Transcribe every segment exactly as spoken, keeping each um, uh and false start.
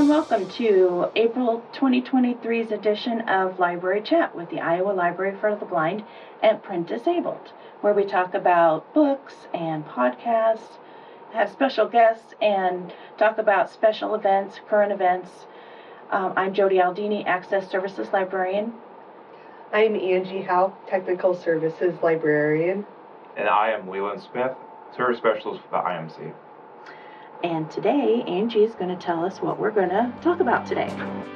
and welcome to April twenty twenty-three's edition of Library Chat with the Iowa Library for the Blind and Print Disabled, where we talk about books and podcasts, have special guests, and talk about special events, current events. Um, I'm Jody Aldini, Access Services Librarian. I'm Angie Howe, Technical Services Librarian. And I am Leland Smith, Service Specialist for the I M C. And today, Angie is going to tell us what we're going to talk about today.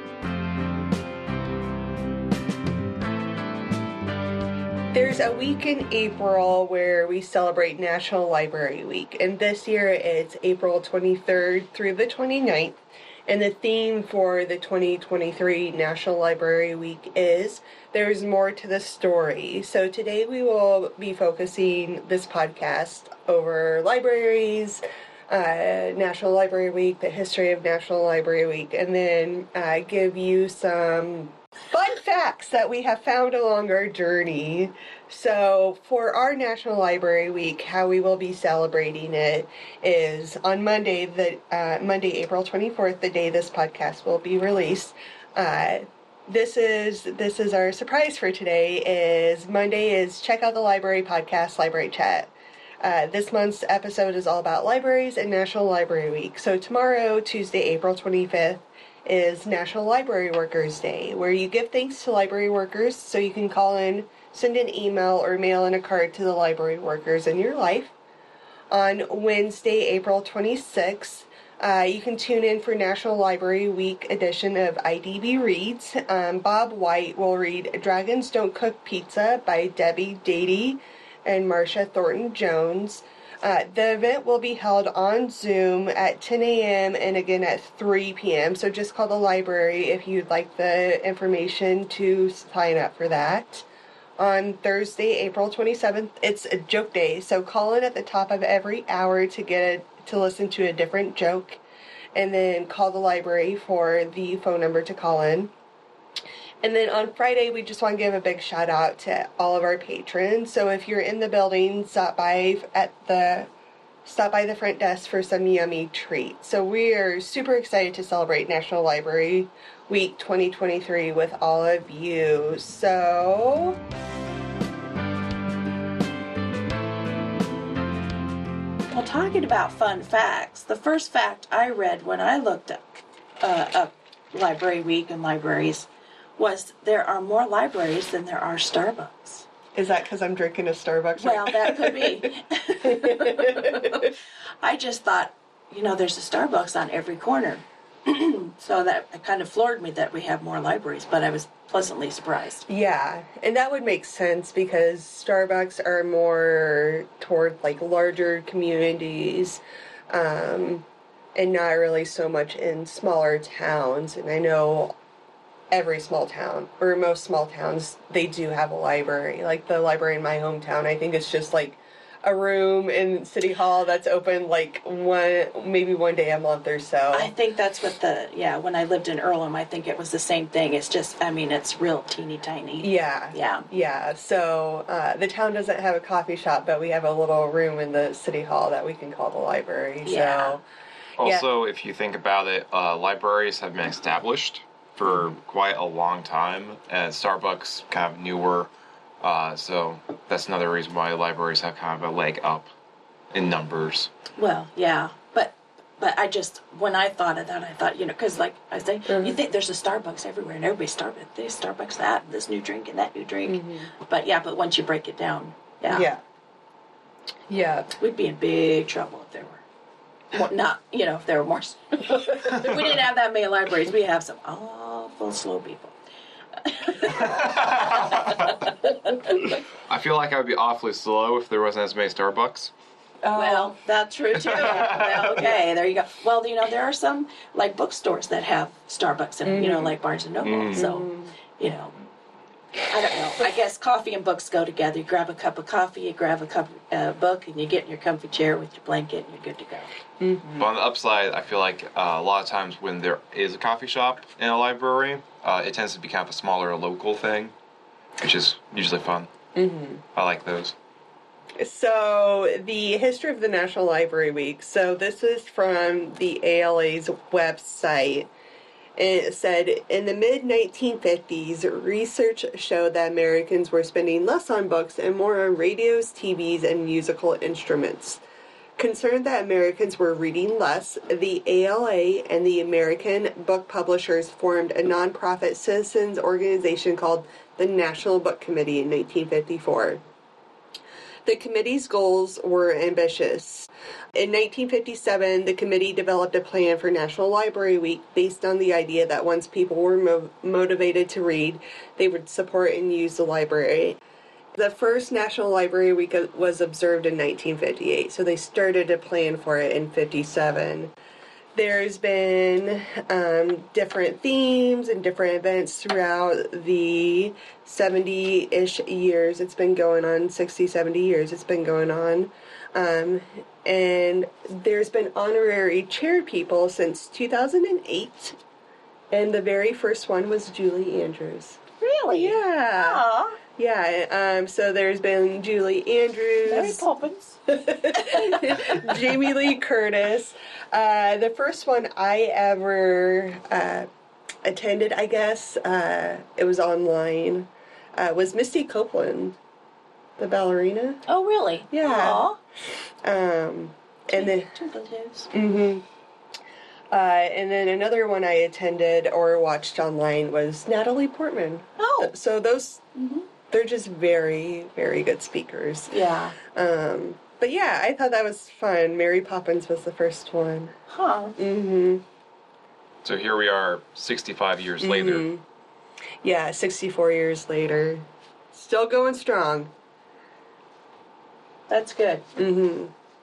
There's a week in April where we celebrate National Library Week, and this year it's April twenty-third through the twenty-ninth, and the theme for the twenty twenty-three National Library Week is There's More to the Story. So today we will be focusing this podcast over libraries, Uh, National Library Week, the history of National Library Week, and then uh, give you some fun facts that we have found along our journey. So for our National Library Week, how we will be celebrating it is on Monday, the uh, Monday, April twenty-fourth, the day this podcast will be released. Uh, this is this is our surprise for today. Is Monday is check out the library podcast, Library Chat. Uh, this month's episode is all about libraries and National Library Week. So tomorrow, Tuesday, April twenty-fifth, is National Library Workers Day, where you give thanks to library workers so you can call in, send an email, or mail in a card to the library workers in your life. On Wednesday, April twenty-sixth, uh, you can tune in for National Library Week edition of I D B Reads. Um, Bob White will read Dragons Don't Cook Pizza by Debbie Dady and Marcia Thornton Jones. Uh, the event will be held on Zoom at ten a.m. and again at three p.m. So just call the library if you'd like the information to sign up for that. On Thursday, April twenty-seventh, it's a joke day. So call in at the top of every hour to get a, to listen to a different joke, and then call the library for the phone number to call in. And then on Friday, we just want to give a big shout out to all of our patrons. So if you're in the building, stop by at the stop by the front desk for some yummy treats. So we are super excited to celebrate National Library Week twenty twenty-three with all of you. So Well, talking about fun facts, the first fact I read when I looked up, uh, up Library Week and libraries was there are more libraries than there are Starbucks. Is that because I'm drinking a Starbucks? Well, that could be. I just thought, you know, there's a Starbucks on every corner. So that kind of floored me that we have more libraries, but I was pleasantly surprised. Yeah, and that would make sense because Starbucks are more toward like larger communities, um, and not really so much in smaller towns. And I know every small town, or most small towns, they do have a library. Like the library in my hometown, I think it's just like a room in City Hall that's open like one, maybe one day a month or so. I think that's what the, yeah, when I lived in Earlham, I think it was the same thing. It's just, I mean, it's real teeny tiny. Yeah. Yeah. Yeah. So uh, the town doesn't have a coffee shop, but we have a little room in the City Hall that we can call the library. Yeah. So, Also, yeah. If you think about it, uh, libraries have been established for quite a long time, and Starbucks kind of newer, uh, so that's another reason why libraries have kind of a leg up in numbers. Well, yeah, but but I just, when I thought of that, I thought, you know, because like I say, mm-hmm. you think there's a Starbucks everywhere, and everybody's Starbucks, this Starbucks that, this new drink and that new drink, mm-hmm. but yeah, but once you break it down, yeah, yeah, yeah, we'd be in big trouble if there were. Well, not, you know, if there were more. If we didn't have that many libraries, we have some awful slow people. I feel like I would be awfully slow if there wasn't as many Starbucks. Oh. Well, that's true too. Well, okay, there you go. Well, you know, there are some like bookstores that have Starbucks in them, mm. you know, like Barnes and Noble. Mm. So, you know, I don't know. I guess coffee and books go together. You grab a cup of coffee, you grab a cup uh, book, and you get in your comfy chair with your blanket, and you're good to go. Mm-hmm. But on the upside, I feel like uh, a lot of times when there is a coffee shop in a library, uh, it tends to be kind of a smaller local thing, which is usually fun. Mm-hmm. I like those. So, the history of the National Library Week. So, this is from the A L A's website. And it said, in the mid nineteen fifties, research showed that Americans were spending less on books and more on radios, T Vs, and musical instruments. Concerned that Americans were reading less, the A L A and the American Book Publishers formed a nonprofit citizens organization called the National Book Committee in nineteen fifty-four. The committee's goals were ambitious. In nineteen fifty-seven, the committee developed a plan for National Library Week based on the idea that once people were mo- motivated to read, they would support and use the library. The first National Library Week was observed in nineteen fifty-eight, so they started a plan for it in fifty-seven. There's been um, different themes and different events throughout the seventy-ish years it's been going on, sixty, seventy years it's been going on. Um, and there's been honorary chair people since two thousand eight, and the very first one was Julie Andrews. Really? Yeah. Aw. Yeah, um, so there's been Julie Andrews. Mary Poppins. Jamie Lee Curtis. Uh, the first one I ever uh, attended, I guess, uh, it was online, uh, was Misty Copeland, the ballerina. Oh, really? Yeah. Aw. Um, and then, Twinkle toes. mm-hmm. uh, and then another one I attended or watched online was Natalie Portman. Oh. So those, Mm-hmm. they're just very, very good speakers. Yeah. Um, but yeah, I thought that was fun. Mary Poppins was the first one. Huh. Mm-hmm. So here we are, sixty-five years later. Mm-hmm. Yeah, sixty-four years later. Still going strong. That's good. Mm-hmm.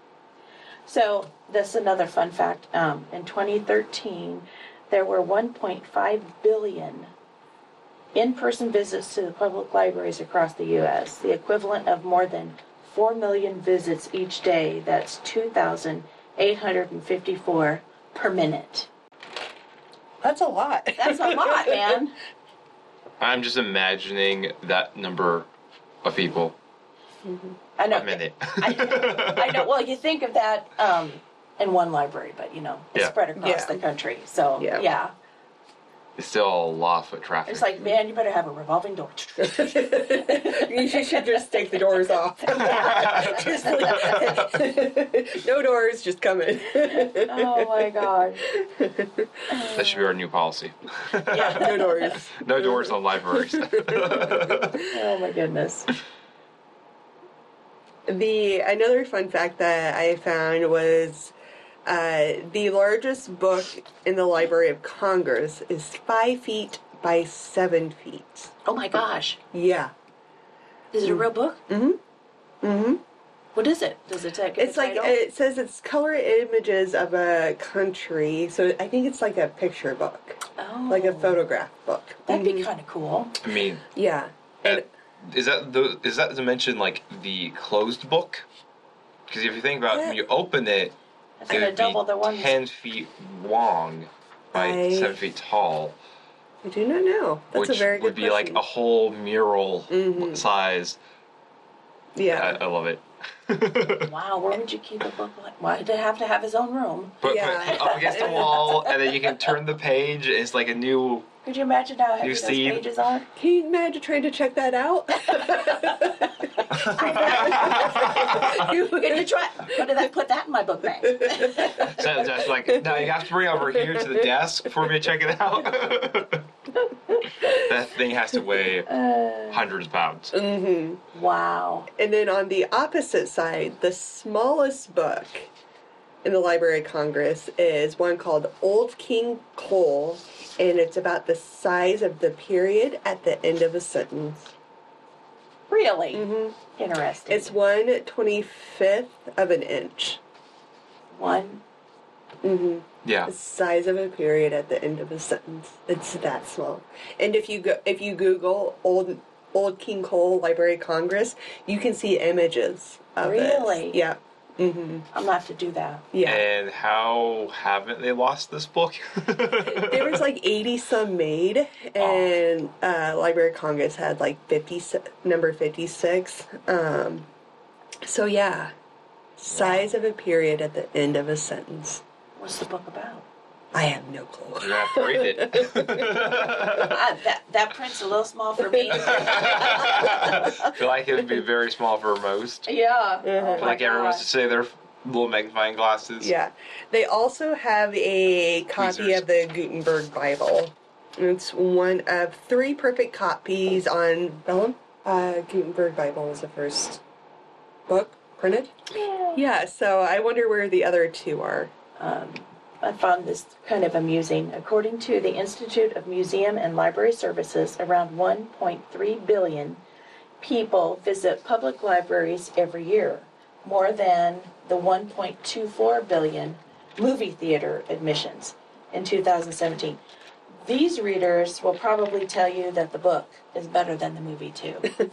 So, this is another fun fact. Um, in twenty thirteen, there were one point five billion in-person visits to the public libraries across the U S, the equivalent of more than four million visits each day. That's two thousand eight hundred fifty-four per minute. That's a lot. That's a lot, man. I'm just imagining that number of people I know. a minute. I, I know. Well, you think of that um, in one library, but you know, it's Yeah. spread across Yeah. the country. So, Yeah. yeah. It's still a lot of foot traffic. It's like, man, you better have a revolving door. You should just take the doors off. Just like- no doors, just come in. Oh my god. That should be our new policy. Yeah. No doors. No doors on libraries. Oh my goodness. The another fun fact that I found was uh, the largest book in the Library of Congress is five feet by seven feet. Oh my gosh. Yeah. Is it a real book? Mm-hmm. Mm-hmm. What is it? Does it take It's like, it says it's color images of a country, so I think it's like a picture book, oh. like a photograph book. That'd Mhm. be kind of cool. I mean, Yeah. uh, is that the is that to mention like the closed book? Because if you think about it, when you open it, It's it gonna would double be the one. ten feet long by I- seven feet tall, I do not know. That's which a very good would be like question. a whole mural Mhm. size. Yeah. I, I love it. Wow, where would you keep a book like? Why did it have to have his own room? Put, Yeah. put it up against the wall, and then you can turn the page. It's like a new. Could you imagine how heavy You those see- pages are? Can you imagine trying to check that out? Can you try? Put that, put that in my book bag. So that's like, no, you have to bring it over here to the desk for me to check it out. That thing has to weigh Uh, hundreds of pounds. hmm wow. And then on the opposite side, the smallest book in the Library of Congress is one called Old King Cole, and it's about the size of the period at the end of a sentence. Really? hmm Interesting. It's one twenty-fifth of an inch. one. hmm Yeah. The size of a period at the end of a sentence. It's that small. And if you go, if you Google Old Old King Cole Library of Congress, you can see images of it. Really? Yeah. hmm I'm gonna have to do that. Yeah. And how haven't they lost this book? There was like eighty some made, and uh, Library of Congress had like fifty, number fifty-six. Um, so yeah, size of a period at the end of a sentence. What's the book about? I have no clue. You have to read it. Uh, that that print's a little small for me. I feel like it would be very small for most. Yeah. Uh-huh. I Oh feel my like everyone wants God. to say their little magnifying glasses. Yeah. They also have a copy Tweezers. of the Gutenberg Bible. It's one of three perfect copies on vellum. Uh, Gutenberg Bible was the first book printed. Yeah. Yeah, so I wonder where the other two are. Um, I found this kind of amusing. According to the Institute of Museum and Library Services, around one point three billion people visit public libraries every year, more than the one point two four billion movie theater admissions in two thousand seventeen. These readers will probably tell you that the book is better than the movie, too.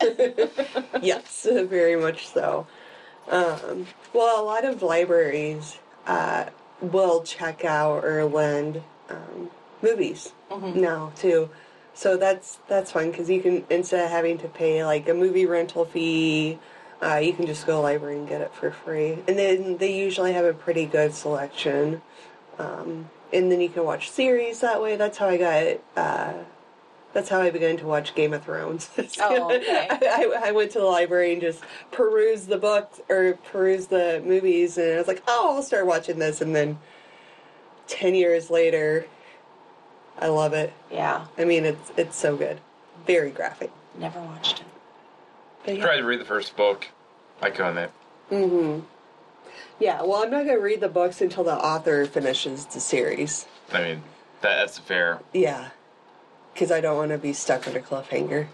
Yes, very much so. Um, well, a lot of libraries uh, will check out or lend um, movies Mhm. now too, so that's that's fun because you can, instead of having to pay like a movie rental fee, uh, you can just go to the library and get it for free. And then they usually have a pretty good selection. Um, and then you can watch series that way. That's how I got. Uh, That's how I began to watch Game of Thrones. Oh, okay. I, I went to the library and just perused the books or perused the movies, and I was like, oh, I'll start watching this. And then ten years later, I love it. Yeah, I mean, it's it's so good, very graphic. never watched it. But yeah. Tried to read the first book. I couldn't. Mm-hmm. Yeah. Well, I'm not gonna read the books until the author finishes the series. I mean, that, that's fair. Yeah. Because I don't want to be stuck on a cliffhanger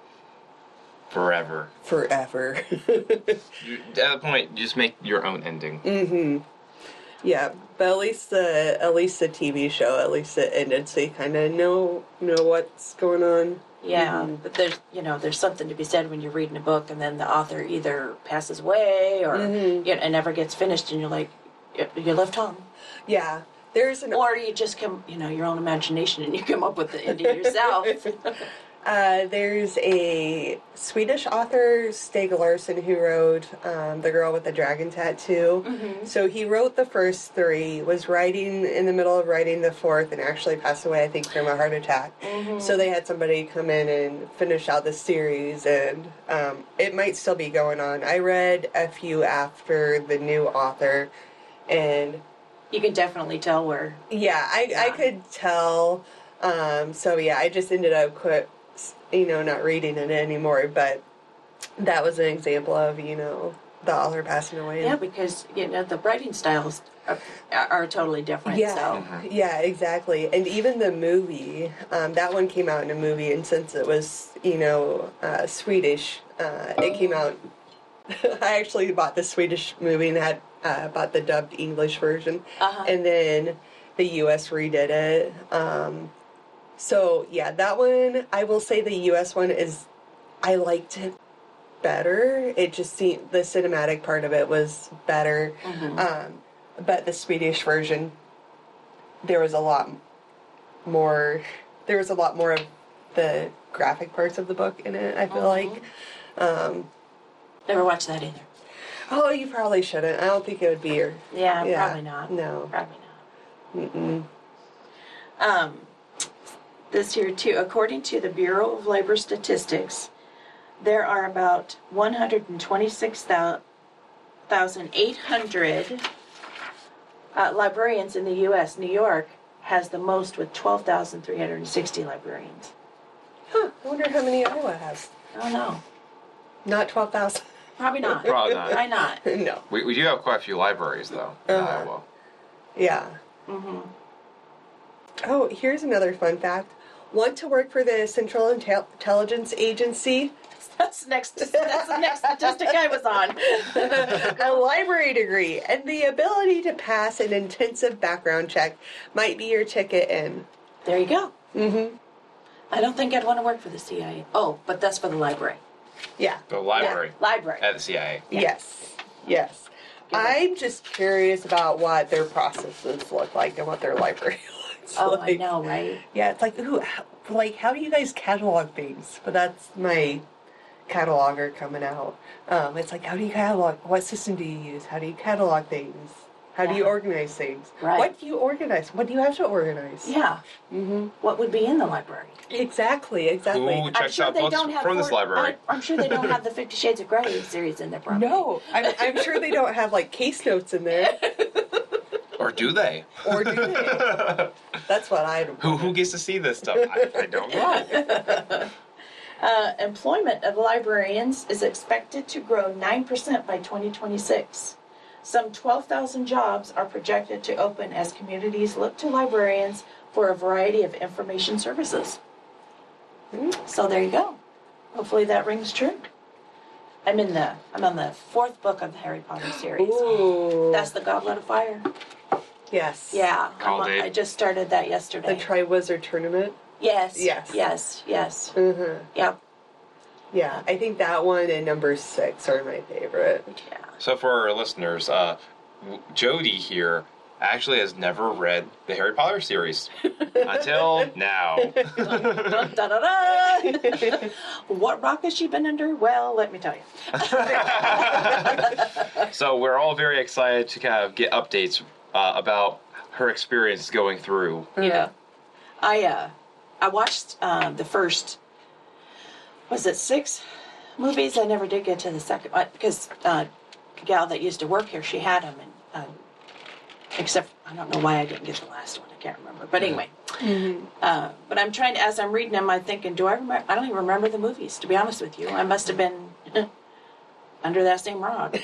Forever. forever. You, at that point, you just make your own ending. Mm-hmm. Yeah, but at least the at least the T V show, at least it ended, so you kind of know know what's going on. Yeah, Mhm. but there's you know there's something to be said when you're reading a book and then the author either passes away or Mhm. you know, it never gets finished and you're like you- you're left home, Yeah, there's an or you just come you know your own imagination and you come up with the ending yourself. uh, there's a Swedish author, Stig Larsson, who wrote um, The Girl with the Dragon Tattoo. Mhm. So he wrote the first three, was writing in the middle of writing the fourth, and actually passed away, I think, from a heart attack. Mhm. So they had somebody come in and finish out the series, and um, it might still be going on. I read a few after the new author, and You can definitely tell where. yeah, I, I Yeah. could tell. Um, so yeah, I just ended up quit, you know, not reading it anymore. But that was an example of, you know, the author passing away. Yeah, because you know the writing styles are, are totally different. Yeah, So yeah, exactly. And even the movie, um, that one came out in a movie, and since it was, you know, uh, Swedish, uh, it came out. I actually bought the Swedish movie and had uh, bought the dubbed English version, Uh-huh. and then the U S redid it. Um, so yeah, that one, I will say the U S one is, I liked it better. It just seemed, the cinematic part of it was better. Mhm. Um, but the Swedish version, there was a lot more, there was a lot more of the graphic parts of the book in it, I feel Mhm. like. Um, never watched that either. oh, you probably shouldn't. I don't think it would be your, Yeah, yeah, probably not. no. Probably not. Mm-mm. Um, this year, too, according to the Bureau of Labor Statistics, there are about one hundred twenty-six thousand eight hundred uh, librarians in the U S New York has the most with twelve thousand three hundred sixty librarians. Huh, I wonder how many Iowa has. I don't know. Not twelve thousand. Probably not. Probably not. Why not? No. We, we do have quite a few libraries, though, in Uh-huh. Iowa. Yeah. Mm-hmm. Oh, here's another fun fact. Want to work for the Central Intel- Intelligence Agency? That's next. That's the next statistic I was on. A library degree and the ability to pass an intensive background check might be your ticket in. There you go. Mm-hmm. I don't think I'd want to work for the C I A. Oh, but that's for the library. Yeah. The library Library. at the C I A. Yeah. Yes. Yes. Give it- I'm just curious about what their processes look like and what their library looks Oh, like. I know, right? Yeah, it's like, ooh, how, like, how do you guys catalog things? But that's my cataloger coming out. Um, it's like, how do you catalog? What system do you use? How do you catalog things? How do you Yeah. organize things? Right. What do you organize? What do you have to organize? Yeah. Mm-hmm. What would be in the library? Exactly, exactly. Who checks out they books don't have from this four- library? I, I'm sure they don't have the Fifty Shades of Grey series in their property. No, I'm, I'm sure they don't have like case notes in there. Or do they? Or do they? That's what I don't Who who gets to see this stuff? I, I don't know. Uh, employment of librarians is expected to grow nine percent by twenty twenty-six. Some twelve thousand jobs are projected to open as communities look to librarians for a variety of information services. So there you go. Hopefully that rings true. I'm in the I'm on the fourth book of the Harry Potter series. Ooh. That's the Goblet of Fire. Yes. Yeah, I'm Called on- it. I just started that The yesterday. Triwizard Tournament. Yes. Yes. Yes. Yes. Mm-hmm. Yep. Yeah, I think that one and number six are my favorite. Yeah. So for our listeners, uh, w- Jody here actually has never read the Harry Potter series until now. Dun, da, da, da. What rock has she been under? Well, let me tell you. So we're all very excited to kind of get updates uh, about her experience going through. Yeah. I uh, I watched uh, the first. Was it six movies? I never did get to the second one because uh, the gal that used to work here, she had them, and um, except I don't know why I didn't get the last one. I can't remember. But anyway, Mm-hmm. uh, but I'm trying to, as I'm reading them, I'm thinking, do I remember? I don't even remember the movies. To be honest with you, I must have been under that same rock.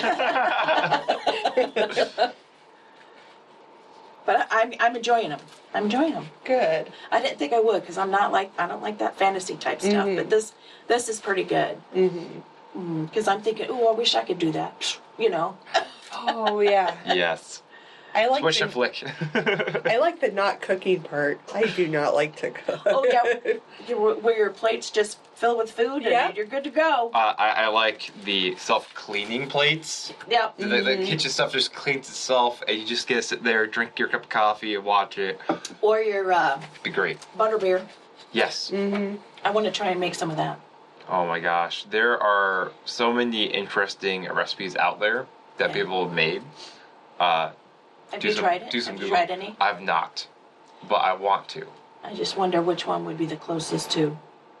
But I, I'm I'm enjoying them. I'm enjoying them. Good. I didn't think I would because I'm not like I don't like that fantasy type stuff. Mhm. But this this is pretty good Mm-hmm. because I'm thinking, oh, I wish I could do that. You know. Oh yeah. Yes. I like Swish the, and flick. I like the not cooking part. I do not like to cook. Oh yeah, you- where your plates just fill with food and Yeah. you're good to go. Uh, I, I like the self-cleaning plates. Yep. The, the kitchen stuff just cleans itself, and you just get to sit there, drink your cup of coffee, and watch it. Or your uh, It'd be great. butterbeer. Yes. Mm-hmm. I want to try and make some of that. Oh my gosh, there are so many interesting recipes out there that Yeah. people have made. Uh, Have do you some, tried it? Do some Have you Google. tried any? I've not, but I want to. I just wonder which one would be the closest to.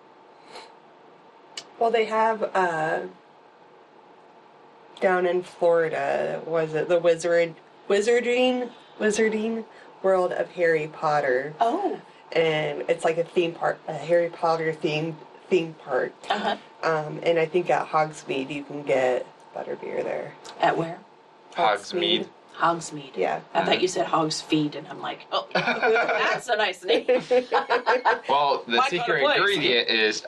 Well, they have uh, down in Florida. Was it the Wizard Wizarding Wizarding World of Harry Potter? Oh. And it's like a theme park, a Harry Potter theme theme park. Uh huh. Um, and I think at Hogsmeade you can get butterbeer there. At where? Hogsmeade. Hogsmeade. Yeah. I thought you said Hog's Feed, and I'm like, oh, that's a nice name. Well, the My secret kind of place. ingredient is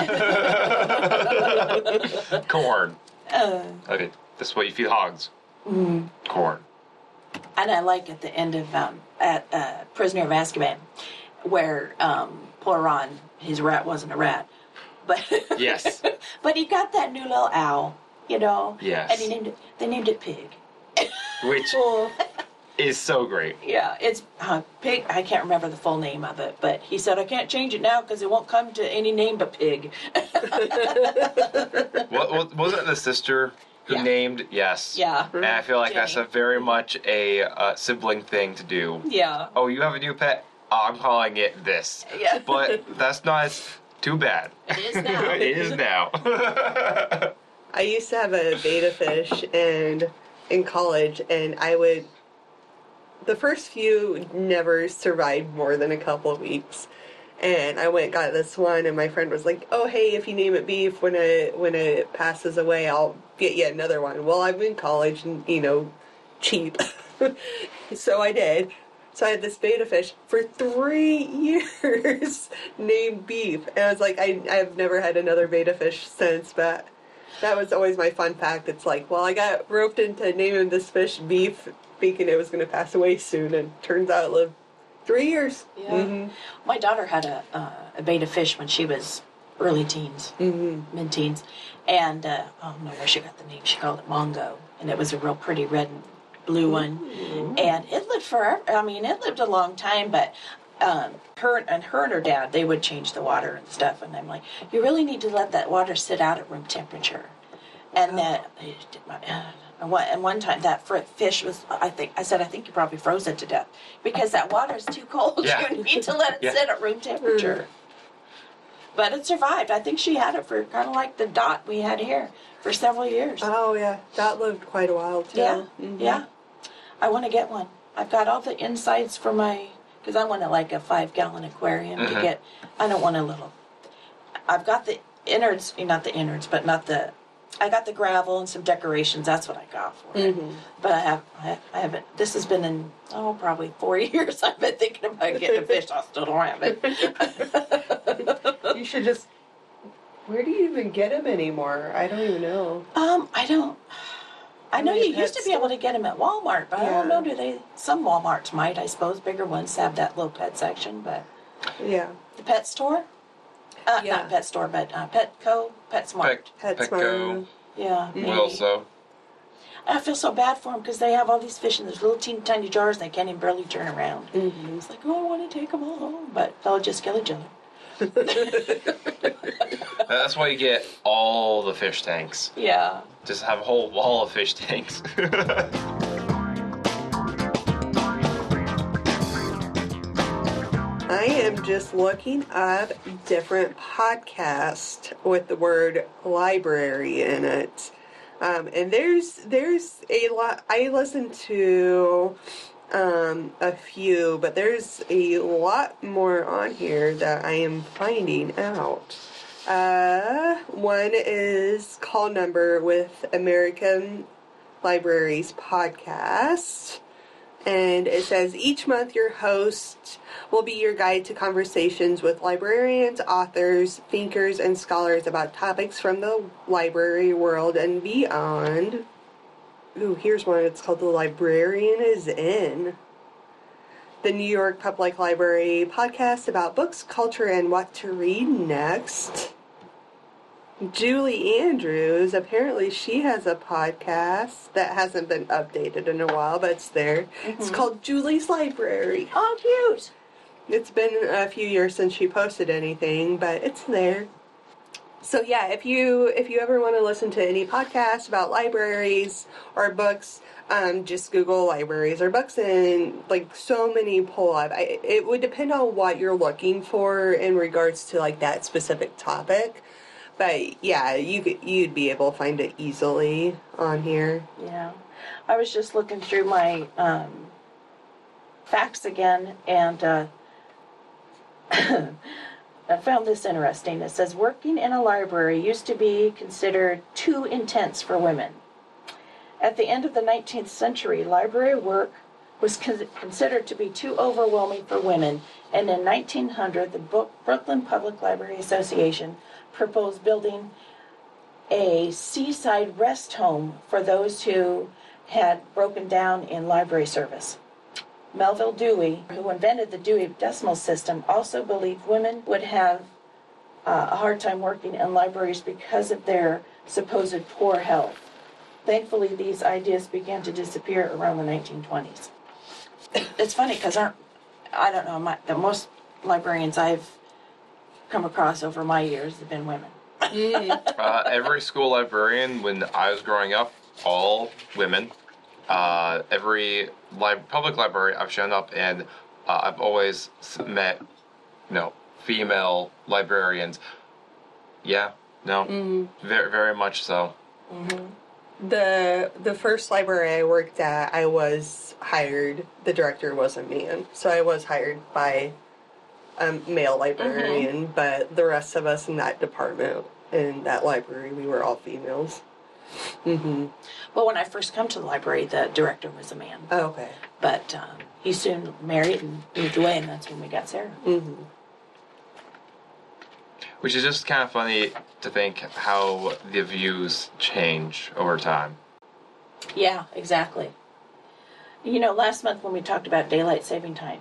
corn. Uh, Okay, that's what you feed hogs. mm. Corn. And I like at the end of um, at uh, Prisoner of Azkaban, where um, poor Ron, his rat wasn't a rat, but Yes. but he got that new little owl, you know. Yes. And he named it. They named it Pig. Which Well, is so great. Yeah, it's uh, Pig. I can't remember the full name of it, but he said I can't change it now because it won't come to any name but Pig. What, what was it? The sister who Yeah. named? Yes. Yeah. And I feel like that's a Jenny. very much a uh, sibling thing to do. Yeah. Oh, you have a new pet? Oh, I'm calling it this. Yeah. But that's not as too bad. It is now. It is now. I used to have a beta fish and in college, and I would. The first few never survived more than a couple of weeks. And I went and got this one, and my friend was like, "Oh, hey, if you name it Beef, when it when it passes away, I'll get you another one." Well, I'm in college, and you know, cheap, so I did. So I had this beta fish for three years named Beef, and I was like, I I've never had another beta fish since, but that was always my fun fact. It's like, well, I got roped into naming this fish Beef, thinking it was going to pass away soon, and turns out it lived three years. Yeah. Mm-hmm. My daughter had a uh, a beta fish when she was early teens, Mm-hmm. mid teens, and uh, I don't know where she got the name. She called it Mongo, and it was a real pretty red and blue one, and it lived forever. I mean, it lived a long time, but. Um, her and her and her dad, they would change the water and stuff, and I'm like, you really need to let that water sit out at room temperature, and that uh, And one, and one time that fr- fish was, I think, I said, I think you probably froze it to death because that water is too cold. Yeah. You need to let it Yeah. sit at room temperature. But it survived. I think she had it for kind of like the Dot we had here for several years. Oh, yeah. That lived quite a while, too. Yeah, Mhm. yeah. I want to get one. I've got all the insides for my, because I want to like a five gallon aquarium Mhm. to get, I don't want a little. I've got the innards, eh, not the innards, but not the, I got the gravel and some decorations. That's what I got for it. Mhm. But I have, I, I haven't, this has been in, oh, probably four years I've been thinking about getting a fish. I still don't have it. You should just. Where do you even get them anymore? I don't even know. Um, I don't, I know Maybe you a used pet to be able to get them at Walmart, but I don't Yeah. know, do they, some Walmarts might, I suppose. Bigger ones have that little pet section, but. Yeah. The pet store? Uh, Yeah. Not pet store, but uh, Petco, PetSmart. Pet, PetSmart. Petco, Yeah, maybe. Wilso. I feel so bad for them because they have all these fish in these little teeny tiny jars and they can't even barely turn around. Mhm. It's like, oh, I want to take them all home, but they'll just kill each other. That's why you get all the fish tanks. Yeah. Just have a whole wall of fish tanks. I am just looking up different podcasts with the word library in it. Um, and there's there's a lot. I listen to um, a few, but there's a lot more on here that I am finding out. Uh, one is Call Number with American Libraries Podcast. And it says, each month your host will be your guide to conversations with librarians, authors, thinkers, and scholars about topics from the library world and beyond. Ooh, here's one. It's called The Librarian is In. The New York Public Library podcast about books, culture, and what to read next. Julie Andrews, apparently she has a podcast that hasn't been updated in a while, but it's there. It's called Julie's Library. Oh, cute. It's been a few years since she posted anything, but it's there. So yeah, if you if you ever want to listen to any podcast about libraries or books, um, just Google libraries or books, and like so many pull up. I, it would depend on what you're looking for in regards to like that specific topic. But yeah, you could, you'd be able to find it easily on here. Yeah. I was just looking through my um, facts again, and uh, I found this interesting. It says, working in a library used to be considered too intense for women. At the end of the nineteenth century, library work was con- considered to be too overwhelming for women, and in nineteen hundred, the Bo- Brooklyn Public Library Association proposed building a seaside rest home for those who had broken down in library service. Melville Dewey, who invented the Dewey Decimal System, also believed women would have uh, a hard time working in libraries because of their supposed poor health. Thankfully, these ideas began to disappear around the nineteen twenties. It's funny because aren't I don't know my, the most librarians I've come across over my years have been women. uh, every school librarian when I was growing up, all women. Uh, every li- public library I've shown up in, uh, I've always met, you know, female librarians. Yeah, no, Mm. very, very much so. Mm-hmm. The the first library I worked at, I was hired. The director was a man, so I was hired by a male librarian. But the rest of us in that department, in that library, we were all females. Mm-hmm. Well, when I first come to the library, the director was a man, Oh, okay. but um, he soon married and moved away, and that's when we got Sarah. Mm-hmm. Which is just kind of funny to think how the views change over time. Yeah, exactly. You know, last month when we talked about daylight saving time,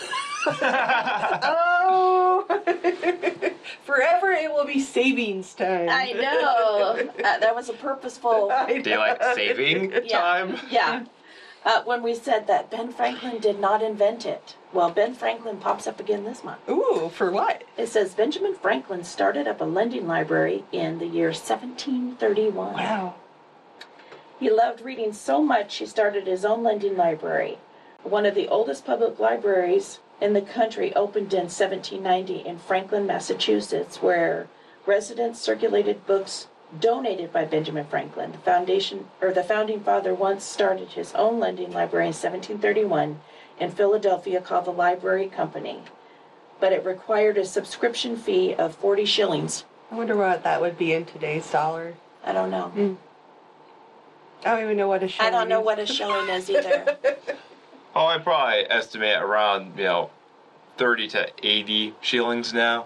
Oh! Forever it will be savings time. I know uh, that was a purposeful. I know. Daylight saving Yeah. time? Yeah. Uh, when we said that Ben Franklin did not invent it. Well, Ben Franklin pops up again this month. Ooh, for what? It says Benjamin Franklin started up a lending library in the year seventeen thirty-one. Wow. He loved reading so much he started his own lending library. One of the oldest public libraries in the country opened in seventeen ninety in Franklin, Massachusetts, where residents circulated books donated by Benjamin Franklin. The foundation or the founding father once started his own lending library in seventeen thirty-one in Philadelphia called the Library Company, but it required a subscription fee of forty shillings. I wonder what that would be in today's dollar. I don't know. Mm. I don't even know what a shilling I don't know is. what a shilling is either. Oh, I probably estimate around, you know, thirty to eighty shillings now.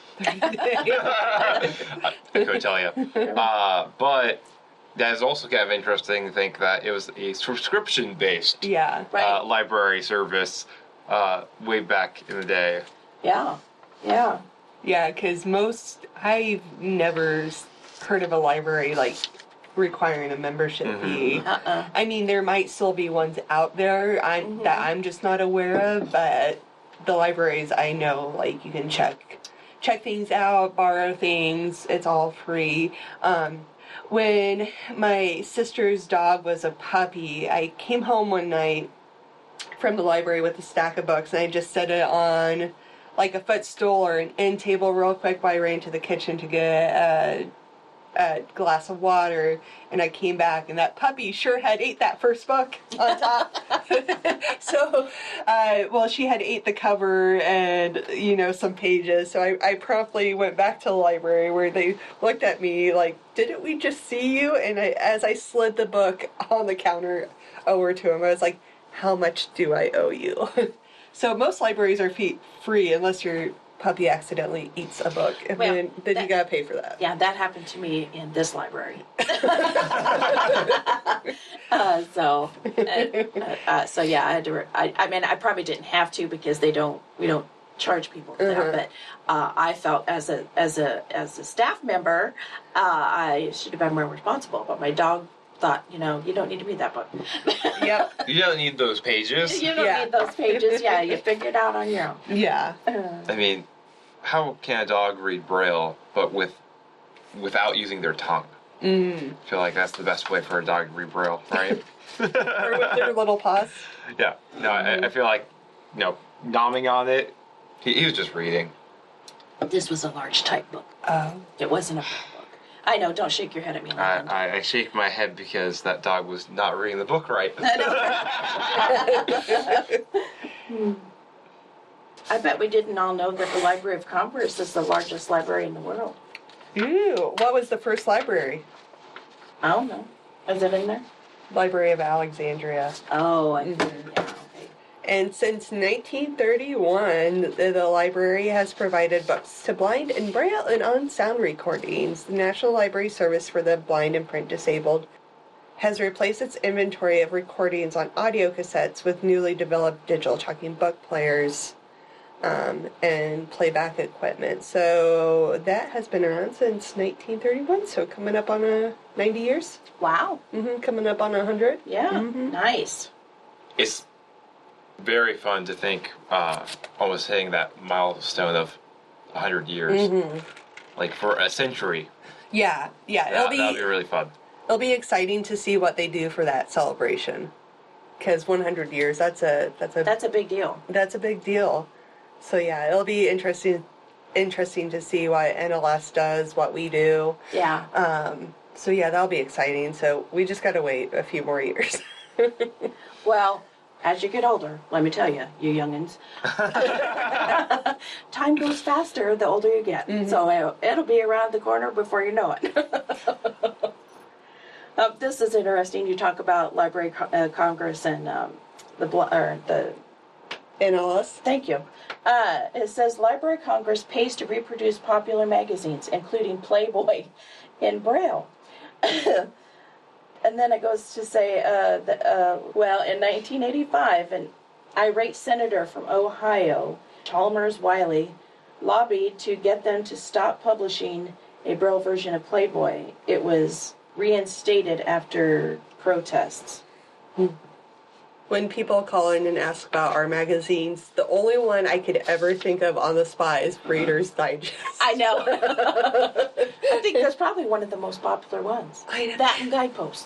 I couldn't tell you. Uh, but that is also kind of interesting to think that it was a subscription-based Yeah. Right. uh, library service uh, way back in the day. Yeah. Yeah. Yeah, because most, I've never s- heard of a library, like, requiring a membership Mhm. fee. Uh-uh. I mean, there might still be ones out there I'm, that I'm just not aware of, but the libraries I know, like, you can check check things out, borrow things, it's all free. Um, when my sister's dog was a puppy, I came home one night from the library with a stack of books, and I just set it on, like, a footstool or an end table real quick while I ran to the kitchen to get a a glass of water, and I came back, and that puppy sure had ate that first book on top. So, uh, well, she had ate the cover and, you know, some pages, so I, I promptly went back to the library where they looked at me like, didn't we just see you? And I, as I slid the book on the counter over to him, I was like, how much do I owe you? So most libraries are fee- free unless your puppy accidentally eats a book, and Well, then, then that- you gotta pay for that. Yeah, that happened to me in this library. uh, so, uh, uh, so yeah, I had to. Re- I, I mean, I probably didn't have to because they don't. We don't charge people for Uh-huh. that. But uh, I felt as a as a as a staff member, uh, I should have been more responsible. But my dog thought, you know, you don't need to read that book. Yep. You don't need those pages. You don't Yeah. need those pages. Yeah, you figure it out on your own. Yeah. Uh, I mean, how can a dog read Braille, but with without using their tongue? Mm. I feel like that's the best way for a dog to read Braille, right? Or with their little paws. Yeah. No, I, I feel like, you know, nomming on it, he, he was just reading. this was a large type book. Oh. It wasn't a big book. I know. Don't shake your head at me, I, Leland. I, I shake my head because that dog was not reading the book right. I bet we didn't all know that the Library of Congress is the largest library in the world. Ooh, what was the first library? I don't know. Is it in there? Library of Alexandria. Oh, I, yeah, okay. And since nineteen thirty-one, the, the library has provided books to blind and braille and on sound recordings. The National Library Service for the Blind and Print Disabled has replaced its inventory of recordings on audio cassettes with newly developed digital talking book players um, and playback equipment. So that has been around since nineteen thirty-one, so coming up on a ninety years. Wow. Mm-hmm, coming up on one hundred. Yeah. Mhm. Nice. It's very fun to think, uh, almost hitting that milestone of one hundred years. Mm-hmm. Like for a century. Yeah, yeah. That, It'll be that'll be really fun. it'll be exciting to see what they do for that celebration. Because one hundred years, that's a that's a That's a big deal. that's a big deal. So yeah, it'll be interesting interesting to see what N L S does, what we do. Yeah. Um, so yeah, that'll be exciting. So we just got to wait a few more years. Well, as you get older, let me tell you, you youngins, time goes faster the older you get. So it'll, it'll be around the corner before you know it. uh, this is interesting. You talk about Library Co- uh, Congress and um, the bl- or the. N L S. Thank you. Uh, it says Library of Congress pays to reproduce popular magazines, including Playboy, in Braille. And then it goes to say, uh, that, uh, well, in nineteen eighty-five, an irate senator from Ohio, Chalmers Wiley, lobbied to get them to stop publishing a Braille version of Playboy. It was reinstated after protests. When people call in and ask about our magazines, the only one I could ever think of on the spot is Reader's Digest. I know. I think that's probably one of the most popular ones. I know. That and Guidepost.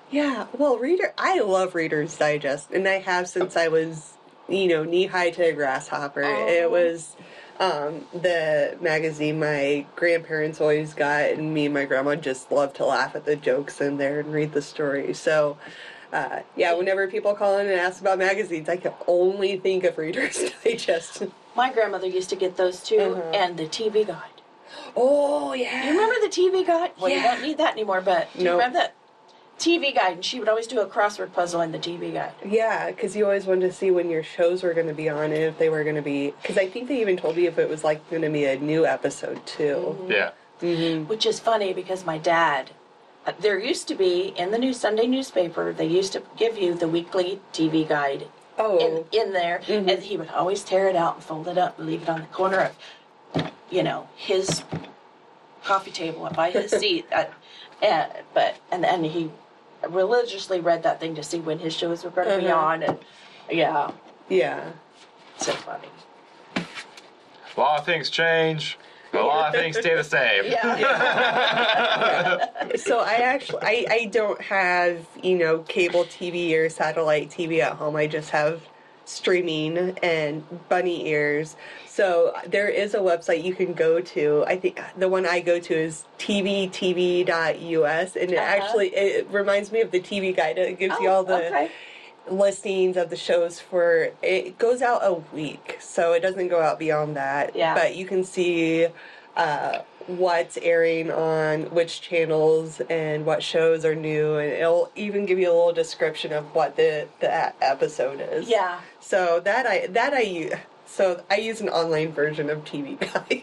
Yeah, well, reader, I love Reader's Digest, and I have since I was, you know, knee high to a grasshopper. Oh. It was um, the magazine my grandparents always got, and me and my grandma just loved to laugh at the jokes in there and read the stories. So, uh, yeah, whenever people call in and ask about magazines, I can only think of Reader's Digest. My grandmother used to get those too, Uh-huh. and the T V Guide. Oh, yeah. You remember the T V Guide? Well, you Yeah. don't need that anymore, but do you Nope. remember that T V Guide? And she would always do a crossword puzzle in the T V Guide. Yeah, because you always wanted to see when your shows were going to be on and if they were going to be... Because I think they even told me if it was, like, going to be a new episode, too. Yeah. Mm-hmm. Which is funny because my dad, uh, there used to be, in the new Sunday newspaper, they used to give you the weekly T V Guide Oh. in, in there, Mhm. and he would always tear it out and fold it up and leave it on the corner of, you know, his coffee table by his seat. Uh, and, but, and then he religiously read that thing to see when his shows were going to be Uh-huh. on, and yeah, Yeah. so funny. A lot of things change. A lot of things stay the same. Yeah. So I actually, I, I don't have, you know, cable T V or satellite T V at home. I just have streaming and bunny ears. So there is a website you can go to. I think the one I go to is t v t v dot u s, and it Uh-huh. actually, it reminds me of the T V Guide. It gives you Oh, all the... okay. listings of the shows for it goes out a week, so it doesn't go out beyond that. Yeah. But you can see uh, what's airing on which channels and what shows are new, and it'll even give you a little description of what the the a- episode is. Yeah. So that I that I use. So I use an online version of T V Guide.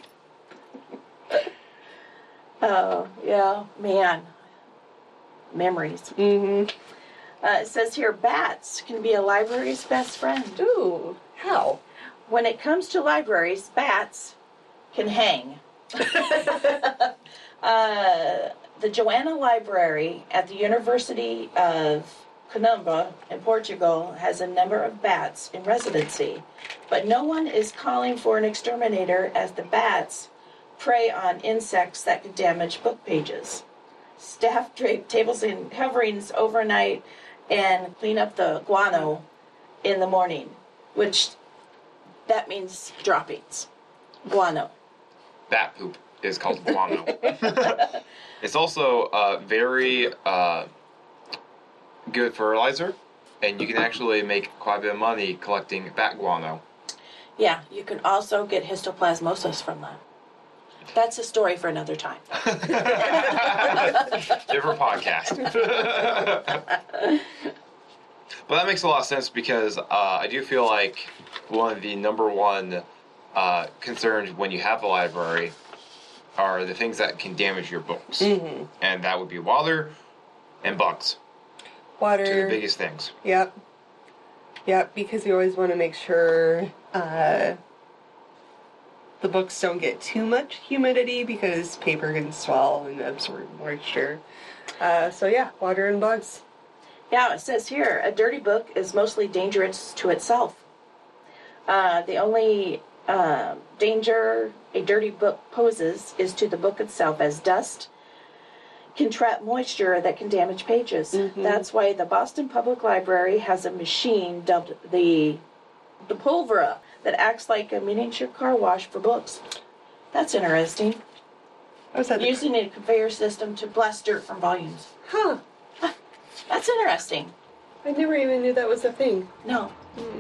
Oh, yeah, man. Memories. Mm-hmm. Uh, it says here, bats can be a library's best friend. Ooh, how? When it comes to libraries, bats can hang. uh, the Joanna Library at the University of Coimbra in Portugal has a number of bats in residency, but no one is calling for an exterminator as the bats prey on insects that could damage book pages. Staff drape tables and coverings overnight and clean up the guano in the morning, which that means droppings. Guano. Bat poop is called guano. It's also uh, very uh, good fertilizer, and you can actually make quite a bit of money collecting bat guano. Yeah, you can also get histoplasmosis from that. That's a story for another time. Different podcast. But that makes a lot of sense because uh, I do feel like one of the number one uh, concerns when you have a library are the things that can damage your books. Mm-hmm. And that would be water and bugs. Water. Two of the biggest things. Yep. Yep, because you always want to make sure uh, the books don't get too much humidity because paper can swell and absorb moisture. Uh, so yeah, water and bugs. Yeah, it says here, a dirty book is mostly dangerous to itself. Uh, the only uh, danger a dirty book poses is to the book itself, as dust can trap moisture that can damage pages. Mhm. That's why the Boston Public Library has a machine dubbed the the Pulvera that acts like a miniature car wash for books. That's interesting. I was at the- Using a conveyor system to blast dirt from volumes. Huh. That's interesting. I never even knew that was a thing. No.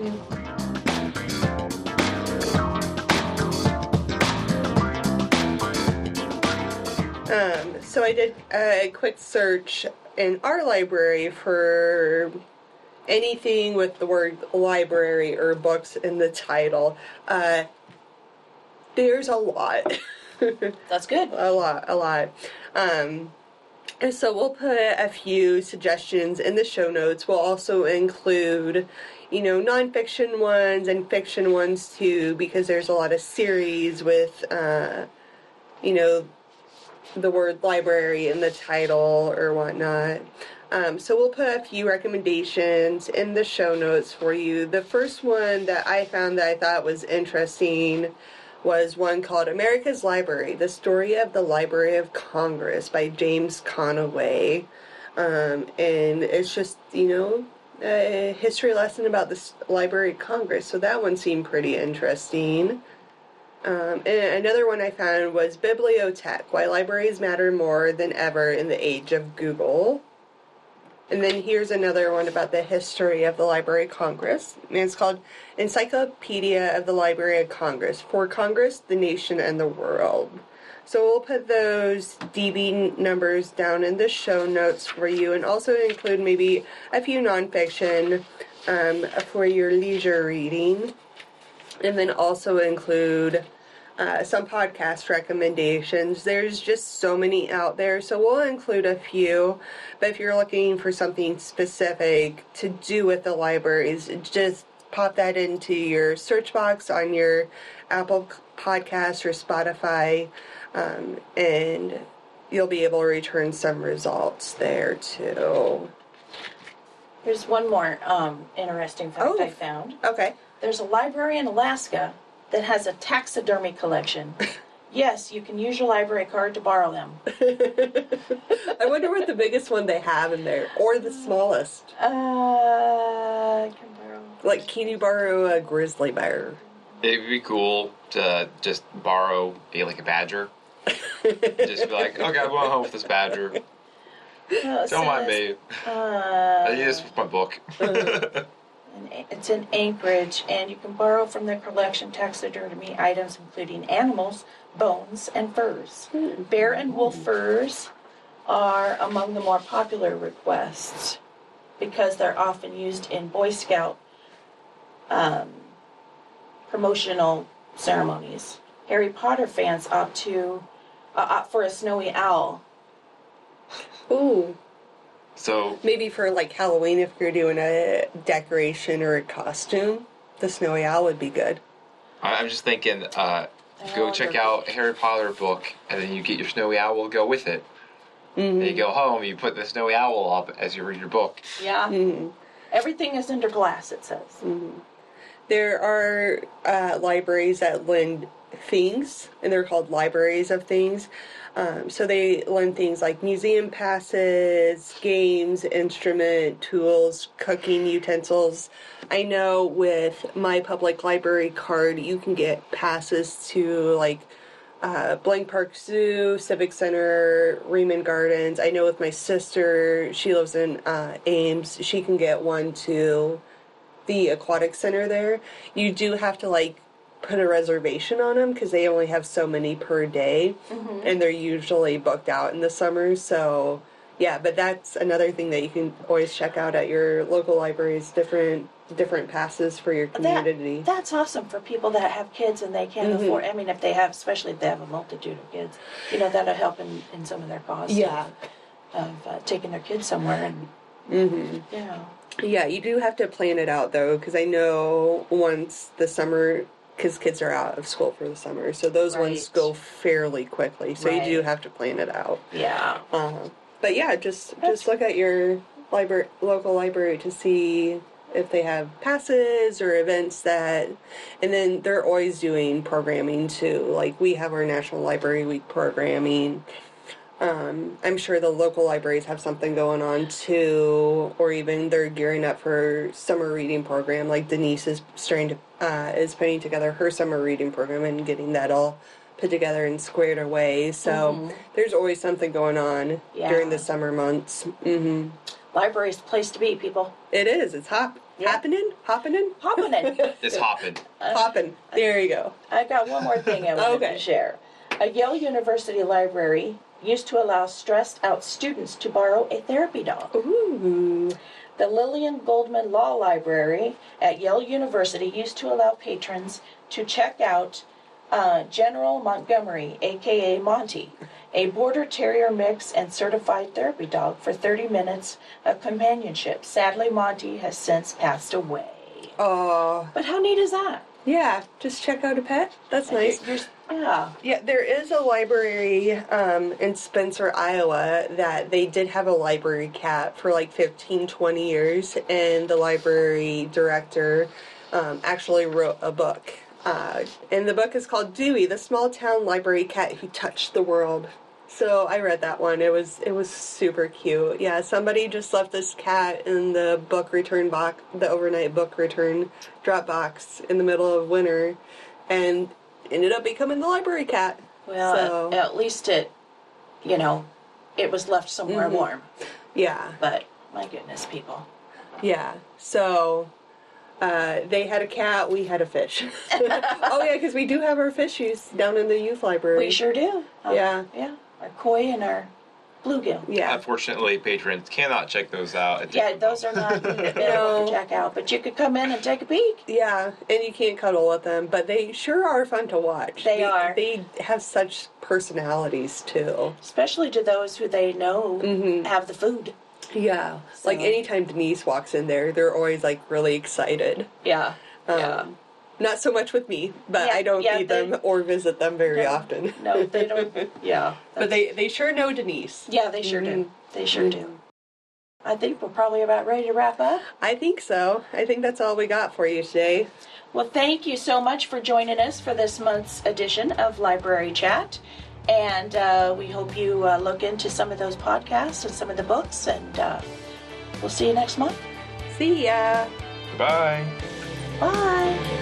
Um, so I did a quick search in our library for anything with the word library or books in the title. Uh, there's a lot. That's good. a lot, a lot. Um, and so we'll put a few suggestions in the show notes. We'll also include, you know, nonfiction ones and fiction ones too, because there's a lot of series with, uh, you know, the word library in the title or whatnot. Um, so we'll put a few recommendations in the show notes for you. The first one that I found that I thought was interesting was one called America's Library, The Story of the Library of Congress by James Conaway. Um, and it's just, you know, a history lesson about this Library of Congress. So that one seemed pretty interesting. Um, and another one I found was Bibliotech, Why Libraries Matter More Than Ever in the Age of Google. And then here's another one about the history of the Library of Congress. And it's called Encyclopedia of the Library of Congress, for Congress, the Nation, and the World. So we'll put those D B numbers down in the show notes for you, and also include maybe a few nonfiction um, for your leisure reading. And then also include uh, some podcast recommendations. There's just so many out there, so we'll include a few. But if you're looking for something specific to do with the libraries, just pop that into your search box on your Apple Podcast or Spotify, um, and you'll be able to return some results there too. There's one more um, interesting fact Oh. I found. Okay. There's a library in Alaska that has a taxidermy collection. Yes, you can use your library card to borrow them. I wonder what the biggest one they have in there, or the smallest. Uh, I can borrow. Like, can you borrow a grizzly bear? It'd be cool to just borrow a like a badger. Just be like, okay, I'm going home with this badger. No, it Don't mind says, me. Uh, I use this with my book. and it's in Anchorage, and you can borrow from their collection taxidermy items including animals, bones, and furs. Bear and wolf furs are among the more popular requests because they're often used in Boy Scout um, promotional ceremonies. Harry Potter fans opt to uh, opt for a snowy owl. Ooh. So Maybe for, like, Halloween, if you're doing a decoration or a costume, the snowy owl would be good. I- I'm just thinking, uh, go Oh, check the- out a Harry Potter book, and then you get your snowy owl to go with it. Mm-hmm. Then you go home, you put the snowy owl up as you read your book. Yeah. Mm-hmm. Everything is under glass, it says. Mm-hmm. There are uh, libraries that lend things, and they're called libraries of things. Um, so they lend things like museum passes, games, instrument, tools, cooking utensils. I know with my public library card, you can get passes to like uh, Blank Park Zoo, Civic Center, Raymond Gardens. I know with my sister, she lives in uh, Ames, she can get one to the aquatic center there. You do have to like put a reservation on them because they only have so many per day, Mm-hmm. and they're usually booked out in the summer. So yeah, but that's another thing that you can always check out at your local libraries, different different passes for your community. That, that's awesome for people that have kids and they can't Mhm. afford. I mean, if they have, especially if they have a multitude of kids, you know, that'll help in, in some of their costs. Yeah. Of, of uh, taking their kids somewhere, and Mm-hmm. you know. Yeah, you do have to plan it out though, because I know once the summer, because kids are out of school for the summer, so those ones Right. go fairly quickly. So you do Right. have to plan it out. Yeah. Uh, but yeah, just That's- just look at your library, local library, to see if they have passes or events that, and then they're always doing programming too. Like we have our National Library Week programming. Um, I'm sure the local libraries have something going on too, or even they're gearing up for summer reading program. Like Denise is starting to uh, is putting together her summer reading program and getting that all put together and squared away. So Mhm. there's always something going on Yeah. during the summer months. Hmm Library's the place to be, people. It is. It's hop Yeah. happening, hopping, Hopping in. It's hopping. hopping. There you go. I've got one more thing I wanted Okay. to share. A Yale University library used to allow stressed out students to borrow a therapy dog. Ooh. The Lillian Goldman Law Library at Yale University used to allow patrons to check out uh, General Montgomery, aka Monty, a border terrier mix and certified therapy dog, for thirty minutes of companionship. Sadly, Monty has since passed away. Oh, But how neat is that? yeah. Just check out a pet. That's nice. You're- you're- yeah. Yeah, there is a library um, in Spencer, Iowa, that they did have a library cat for like fifteen, twenty years, and the library director um, actually wrote a book. Uh, and the book is called Dewey, the Small Town Library Cat Who Touched the World. So I read that one. It was it was super cute. Yeah, somebody just left this cat in the book return box, the overnight book return drop box in the middle of winter, and ended up becoming the library cat. Well, so, at, at least it, you know, it was left somewhere mm-hmm. warm. Yeah. But my goodness, people. Yeah. So. Uh, they had a cat, we had a fish. Oh yeah, because we do have our fishies down in the youth library. We sure do. Um, yeah. Yeah. Our koi and our bluegill. Yeah. Unfortunately, patrons cannot check those out. At Yeah, those are not available No. to check out, but you could come in and take a peek. Yeah, and you can't cuddle with them, but they sure are fun to watch. They are. They have such personalities, too. Especially to those who they know Mhm. have the food. Yeah. So- Like, anytime Denise walks in there, they're always, like, really excited. Yeah. Um, yeah. Not so much with me, but Yeah, I don't yeah, feed they- them or visit them very No. often. No, they don't. Yeah. But they, they sure know Denise. Yeah, they sure Mhm. do. They sure do. I think we're probably about ready to wrap up. I think so. I think that's all we got for you today. Well, thank you so much for joining us for this month's edition of Library Chat. And uh, we hope you uh, look into some of those podcasts and some of the books. And uh, we'll see you next month. See ya! Bye. Bye.